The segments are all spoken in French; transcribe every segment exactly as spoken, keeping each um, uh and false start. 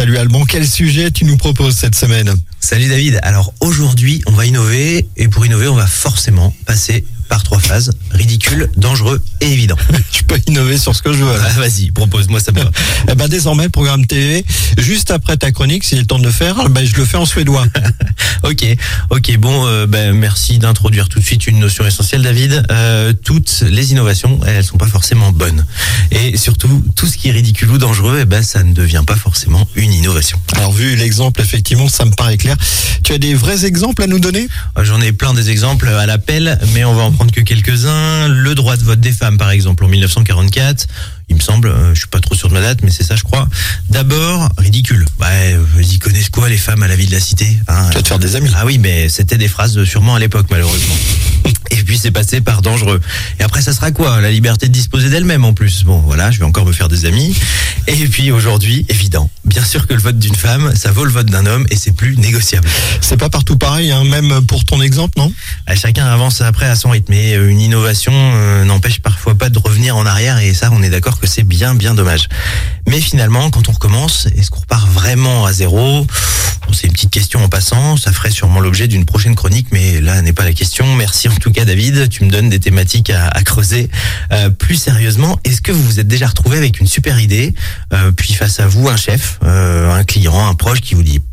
Salut Alban, quel sujet tu nous proposes cette semaine ? Salut David, alors aujourd'hui on va innover et pour innover on va forcément passer par trois phases, ridicule, dangereux et évident. Tu peux innover sur ce que je veux. Ah, vas-y, propose-moi, ça me va. Eh ben, désormais, le programme T V, juste après ta chronique, si j'ai le temps de le faire, ben, je le fais en suédois. Ok, ok, bon, euh, ben, merci d'introduire tout de suite une notion essentielle, David. Euh, toutes les innovations, elles sont pas forcément bonnes. Et surtout, tout ce qui est ridicule ou dangereux, eh ben, ça ne devient pas forcément une innovation. Alors, vu l'exemple, effectivement, ça me paraît clair. Tu as des vrais exemples à nous donner ? J'en ai plein des exemples à l'appel, mais on va en prendre que quelques-uns. Le droit de vote des femmes, par exemple, en mille neuf cent quarante-quatre. Il me semble, euh, je suis pas trop sûr de ma date, mais c'est ça, je crois. D'abord, ridicule. Ouais, ils connaissent quoi, les femmes à la vie de la cité, hein? Tu vas te faire des amis. Ah oui, mais c'était des phrases sûrement à l'époque, malheureusement. Et puis c'est passé par dangereux. Et après, ça sera quoi ? La liberté de disposer d'elle-même, en plus. Bon, voilà, je vais encore me faire des amis. Et puis aujourd'hui, évident. Bien sûr que le vote d'une femme, ça vaut le vote d'un homme et c'est plus négociable. C'est pas partout pareil, hein, même pour ton exemple, non ? Chacun avance après à son rythme. Et une innovation euh, n'empêche parfois pas de revenir en arrière. Et ça, on est d'accord que c'est bien, bien dommage. Mais finalement, quand on recommence, est-ce qu'on repart vraiment à zéro ? Bon, c'est une petite question en passant. Ça ferait sûrement l'objet d'une prochaine chronique, mais là n'est pas la question. Merci en tout cas, David. Tu me donnes des thématiques à, à creuser. Euh, plus sérieusement, est-ce que vous vous êtes déjà retrouvé avec une super idée, euh, puis face à vous, un chef, euh, un client, un proche qui vous dit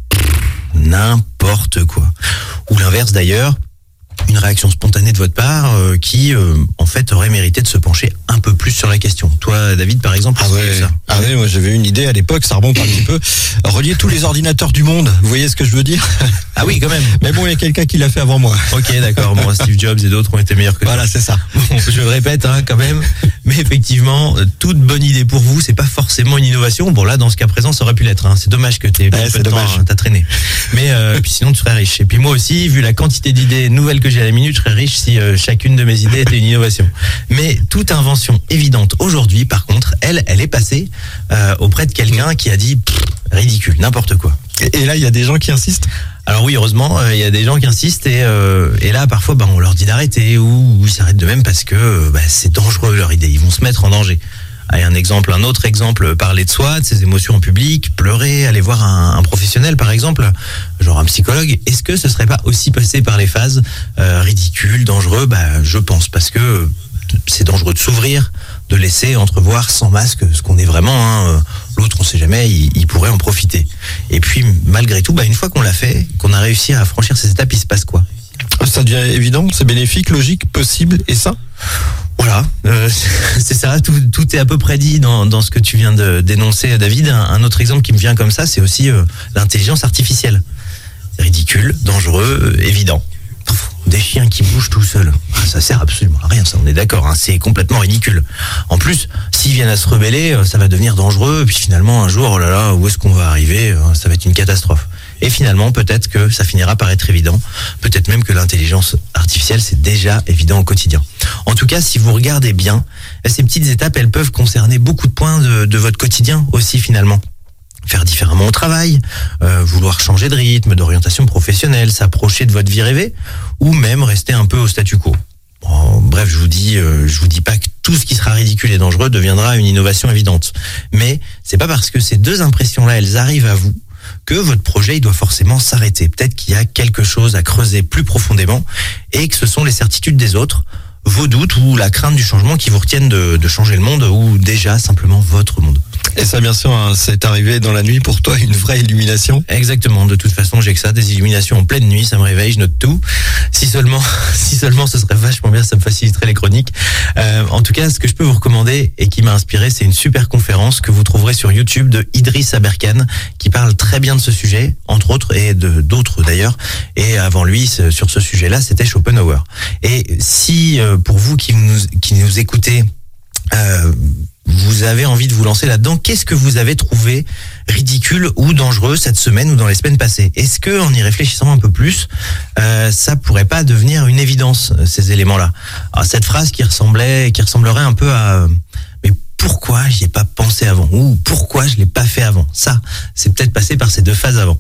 n'importe quoi, ou l'inverse d'ailleurs, une réaction spontanée de votre part euh, qui, euh, en fait, aurait mérité de se pencher un peu plus sur la question. Toi, David, par exemple, ah ouais, ça ah ouais, moi j'avais une idée à l'époque, ça remonte un petit peu. Relier tous les ordinateurs du monde, vous voyez ce que je veux dire ? Ah oui, quand même. Mais bon, il y a quelqu'un qui l'a fait avant moi. Ok, d'accord. Bon, Steve Jobs et d'autres ont été meilleurs que Voilà, c'est ça. Bon, je le répète, hein, quand même. Mais effectivement, toute bonne idée pour vous, c'est pas forcément une innovation. Bon, là, dans ce cas présent, ça aurait pu l'être. Hein. C'est dommage que t'aies ouais, peu c'est de dommage. temps, hein, t'as traîné. Mais euh, puis sinon, tu serais riche. Et puis moi aussi, vu la quantité d'idées nouvelles que j'ai à la minute, je serais riche si euh, chacune de mes idées était une innovation. Mais toute invention évidente aujourd'hui, par contre, elle, elle est passée euh, auprès de quelqu'un qui a dit pff, ridicule, n'importe quoi. Et, et là, il y a des gens qui insistent ? Alors oui, heureusement, il euh, y a des gens qui insistent et, euh, et là, parfois, bah, on leur dit d'arrêter ou, ou ils s'arrêtent de même parce que bah, c'est dangereux leur idée. Ils vont se mettre en danger. Allez, un exemple, un autre exemple, parler de soi, de ses émotions en public, pleurer, aller voir un, un professionnel par exemple, genre un psychologue. Est-ce que ce serait pas aussi passé par les phases euh, ridicules, dangereux ? Bah, je pense, parce que c'est dangereux de s'ouvrir, de laisser entrevoir sans masque ce qu'on est vraiment. Hein. L'autre, on sait jamais, il, il pourrait en profiter. Et puis, malgré tout, bah, une fois qu'on l'a fait, qu'on a réussi à franchir ces étapes, il se passe quoi ? Ça devient évident, c'est bénéfique, logique, possible et ça ? Voilà, euh, c'est ça, tout, tout est à peu près dit dans, dans ce que tu viens de dénoncer, David. Un, un autre exemple qui me vient comme ça, c'est aussi euh, l'intelligence artificielle. C'est ridicule, dangereux, euh, évident. Pff, des chiens qui bougent tout seuls, ah, ça sert absolument à rien, ça, on est d'accord, hein, c'est complètement ridicule. En plus, s'ils viennent à se rebeller, ça va devenir dangereux, puis finalement, un jour, oh là là, où est-ce qu'on va arriver ? Ça va être une catastrophe. Et finalement, peut-être que ça finira par être évident. Peut-être même que l'intelligence artificielle, c'est déjà évident au quotidien. En tout cas, si vous regardez bien, ces petites étapes, elles peuvent concerner beaucoup de points de, de votre quotidien aussi, finalement. Faire différemment au travail, euh, vouloir changer de rythme, d'orientation professionnelle, s'approcher de votre vie rêvée, ou même rester un peu au statu quo. Bon, bref, je vous dis, euh, je vous dis pas que tout ce qui sera ridicule et dangereux deviendra une innovation évidente. Mais c'est pas parce que ces deux impressions-là, elles arrivent à vous, que votre projet il doit forcément s'arrêter. Peut-être qu'il y a quelque chose à creuser plus profondément et que ce sont les certitudes des autres, vos doutes ou la crainte du changement qui vous retiennent de, de changer le monde ou déjà simplement votre monde. Et ça, bien sûr, hein, c'est arrivé dans la nuit pour toi, une vraie illumination. Exactement. De toute façon, j'ai que ça, des illuminations en pleine nuit, ça me réveille, je note tout. Si seulement, si seulement, ce serait vachement bien, ça me faciliterait les chroniques. Euh, en tout cas, ce que je peux vous recommander et qui m'a inspiré, c'est une super conférence que vous trouverez sur YouTube de Idriss Aberkan, qui parle très bien de ce sujet, entre autres, et de d'autres d'ailleurs. Et avant lui, sur ce sujet-là, c'était Schopenhauer. Et si, euh, pour vous qui nous, qui nous écoutez, euh, vous avez envie de vous lancer là-dedans, qu'est-ce que vous avez trouvé ridicule ou dangereux cette semaine ou dans les semaines passées ? Est-ce que, en y réfléchissant un peu plus, euh, ça pourrait pas devenir une évidence, ces éléments-là ? Alors, cette phrase qui ressemblait, qui ressemblerait un peu à « mais pourquoi j'y ai pas pensé avant ?» ou « pourquoi je l'ai pas fait avant ?» Ça, c'est peut-être passé par ces deux phases avant.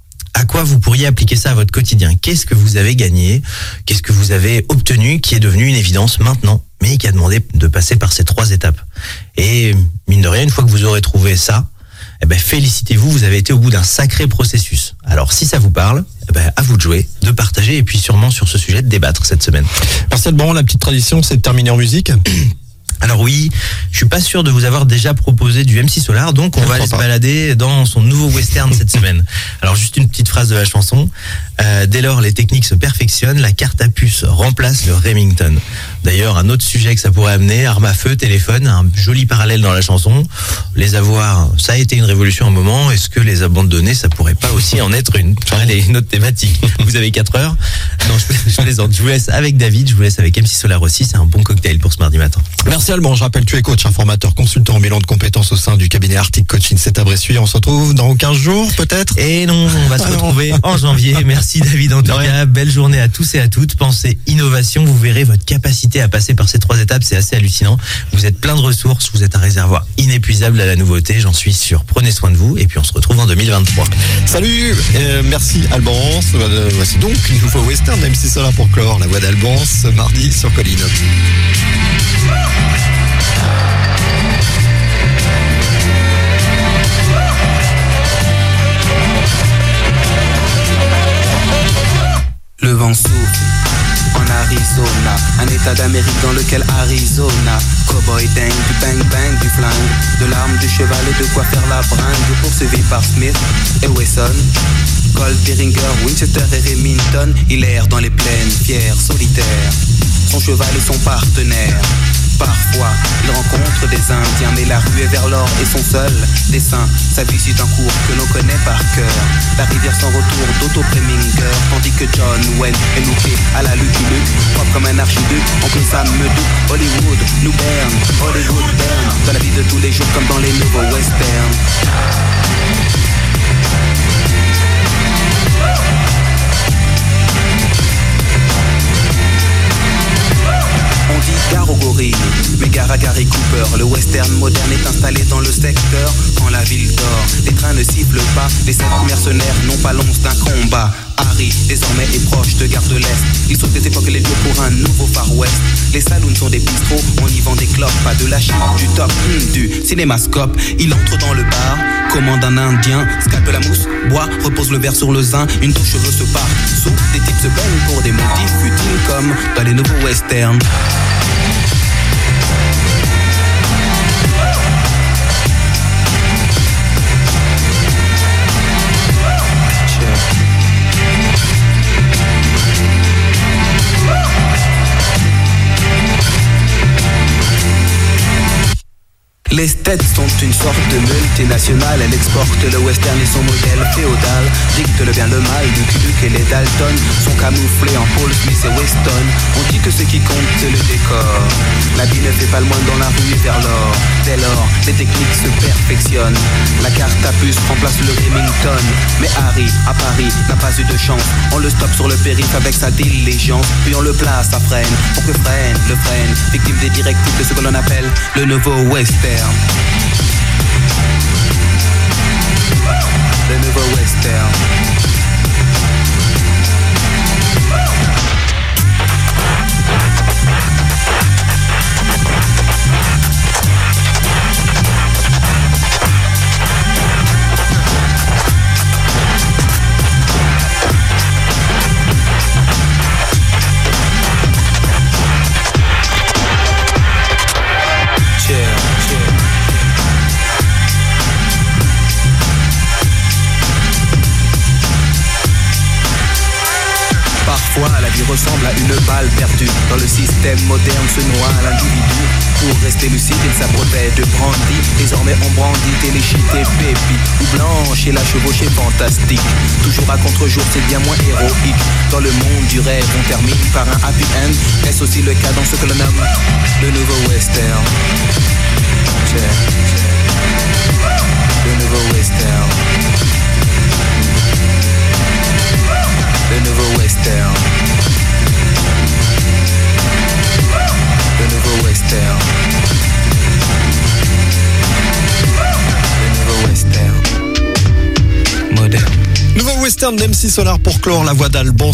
À quoi vous pourriez appliquer ça à votre quotidien ? Qu'est-ce que vous avez gagné ? Qu'est-ce que vous avez obtenu qui est devenu une évidence maintenant, mais qui a demandé de passer par ces trois étapes ? Et mine de rien, une fois que vous aurez trouvé ça, eh ben, félicitez-vous, vous avez été au bout d'un sacré processus. Alors, si ça vous parle, eh ben, à vous de jouer, de partager et puis sûrement sur ce sujet de débattre cette semaine. Marcel Baron, la petite tradition, c'est de terminer en musique. Alors oui, je suis pas sûr de vous avoir déjà proposé du M C Solar, donc on va aller se balader dans son nouveau western cette semaine. Alors juste une petite phrase de la chanson. Euh, dès lors, les techniques se perfectionnent, la carte à puce remplace le Remington. D'ailleurs, un autre sujet que ça pourrait amener, arme à feu, téléphone, un joli parallèle dans la chanson. Les avoirs, ça a été une révolution à un moment. Est-ce que les abandonner, ça pourrait pas aussi en être une? Allez, une autre thématique. Vous avez quatre heures. Non, je, je plaisante. Je vous laisse avec David, je vous laisse avec M C Solar aussi. C'est un bon cocktail pour ce mardi matin. Merci Alban, je rappelle, tu es coach, informateur, consultant en bilan de compétences au sein du cabinet Arctic Coaching. C'est à Bressuire. On se retrouve dans quinze jours, peut-être? Et non, on va se retrouver en janvier. Merci David, en tout cas. Belle journée à tous et à toutes. Pensez innovation, vous verrez votre capacité à passer par ces trois étapes, c'est assez hallucinant. Vous êtes plein de ressources, vous êtes un réservoir inépuisable à la nouveauté, j'en suis sûr. Prenez soin de vous et puis on se retrouve en deux mille vingt-trois. Salut, euh, merci Alban. Euh, voici donc une nouveau western, même si c'est là pour clore la voix d'Alban ce mardi sur Colline. Le vent souffle en Arizona, un état d'Amérique dans lequel Arizona, cowboy dingue, du bang bang, du flingue, de l'arme, du cheval et de quoi faire la bringue, poursuivi par Smith et Wesson, Colt, Derringer, Winchester et Remington, il erre dans les plaines, fier, solitaire, son cheval est son partenaire. Parfois, il rencontre des Indiens, mais la rue est vers l'or et son seul dessin. Sa vie suit un cours que l'on connaît par cœur. La rivière sans retour d'Otto Preminger, tandis que John Wayne est looké à la Lucky Luke, propre comme un archiduc. Oncle Sam me doute, Hollywood nous berne, Hollywood berne, dans la vie de tous les jours comme dans les nouveaux westerns. On dit gare aux gorilles, mais gare à Gary Cooper. Le western moderne est installé dans le secteur. Quand la ville dort, les trains ne sifflent pas. Les sept mercenaires n'ont pas l'once d'un combat. Harry, désormais, est proche de Gare de l'Est. Il saute des époques et les lieux pour un nouveau Far West. Les saloons sont des bistrots, on y vend des clopes. Pas de la chine, du top, hmm, du cinémascope. Il entre dans le bar, commande un indien, scalpe la mousse, boit, repose le verre sur le zin. Une touche cheveux se part, sous des types se baignent pour des motifs futiles comme dans les nouveaux westerns. Les States sont une sorte de multinationale. Elle exporte le western et son modèle féodal. Dicte le bien, le mal, du Luke et les Dalton sont camouflés en Paul Smith et Weston. On dit que ce qui compte c'est le décor. La vie ne fait pas le moine dans la rue et vers l'or. Dès lors, les techniques se perfectionnent. La carte à puce remplace le Remington. Mais Harry, à Paris, n'a pas eu de chance. On le stoppe sur le périph' avec sa diligence. Puis on le place à freine, pour que freine, le freine. Victime des directives de ce que l'on appelle le nouveau western. Le nouveau western. Parfois, la vie ressemble à une balle perdue. Dans le système moderne se noie l'individu. Pour rester lucide, il s'abreuvait de brandy. Désormais, on brandit téléchité pépi. Ou blanche et la chevauchée fantastique. Toujours à contre-jour, c'est bien moins héroïque. Dans le monde du rêve, on termine par un happy end. Est-ce aussi le cas dans ce que l'on nomme le nouveau western? Le nouveau western. Le nouveau western. Le nouveau western. Le nouveau western. Moderne. Nouveau western d'M C Solar pour clore la voix d'Alban.